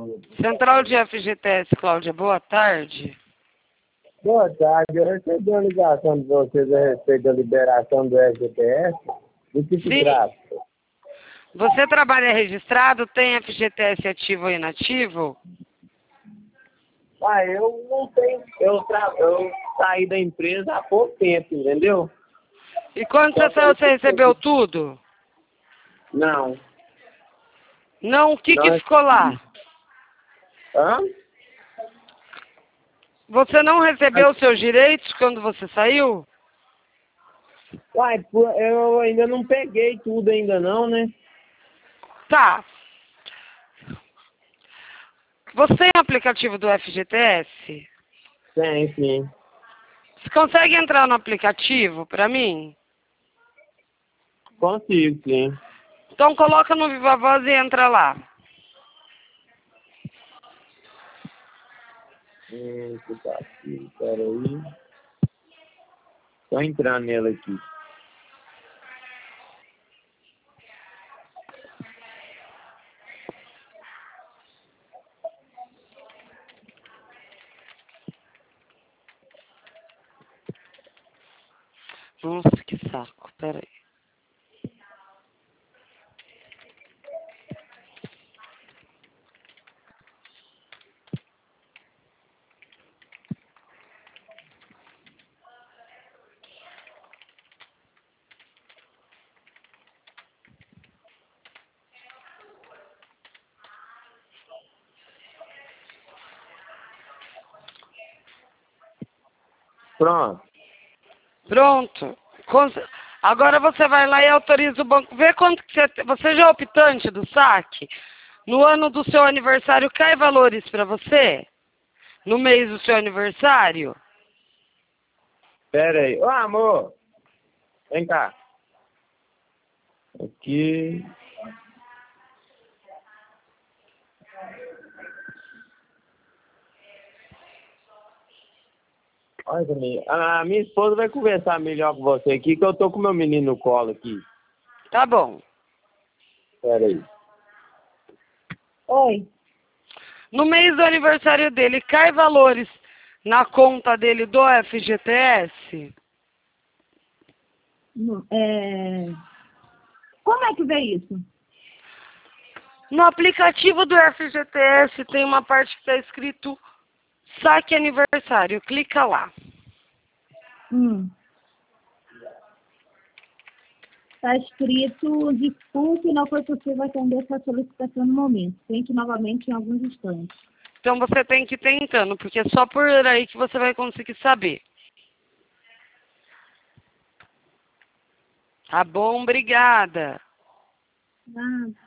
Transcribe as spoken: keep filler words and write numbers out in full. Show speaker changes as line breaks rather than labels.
Central de F G T S, Cláudia, boa tarde.
Boa tarde, eu recebi uma ligação de vocês a respeito da liberação do F G T S. Do que se
Sim.
trata?
Você trabalha registrado? Tem F G T S ativo ou inativo?
Ah, eu não tenho. Eu, tra... eu saí da empresa há pouco tempo, entendeu?
E quando você saiu, você recebeu tudo?
Não.
Não, o que
Não
que
é-
ficou lá?
Hã?
Você não recebeu os seus direitos quando você saiu?
Uai, pô, eu ainda não peguei tudo ainda não, né?
Tá. Você tem o aplicativo do F G T S?
Tem, sim.
Você consegue entrar no aplicativo pra mim?
Consigo, sim.
Então coloca no Viva Voz e entra lá.
Hum, que tá aqui, peraí. Tô entrando nele aqui.
Nossa, que saco. Pera aí.
Pronto.
Pronto. Cons- Agora você vai lá e autoriza o banco. Vê quanto que você... Você já é optante do saque? No ano do seu aniversário cai valores pra você? No mês do seu aniversário?
Pera aí. Ô, amor. Vem cá. Aqui. Olha comigo. A minha esposa vai conversar melhor com você aqui, que eu tô com meu menino no colo aqui.
Tá bom.
Pera aí.
Oi.
No mês do aniversário dele, cai valores na conta dele do F G T S?
Não, é... Como é que vê isso?
No aplicativo do F G T S tem uma parte que está escrito saque aniversário. Clica lá.
Hum. Está escrito, desculpe, não foi possível atender essa solicitação no momento. Tente novamente em alguns instantes.
Então você tem que ir tentando, porque é só por aí que você vai conseguir saber. Tá bom? Obrigada.
Ah,